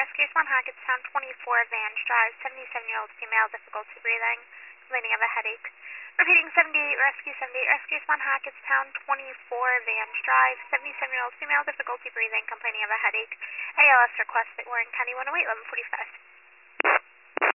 Rescue Swan Hackettstown 24 Vange Drive, 77-year-old female, difficulty breathing, complaining of a headache. Repeating 78 Rescue Swan Hackettstown 24 Vange Drive, 77-year-old female, difficulty breathing, complaining of a headache. ALS request at Warren County 108, 1145.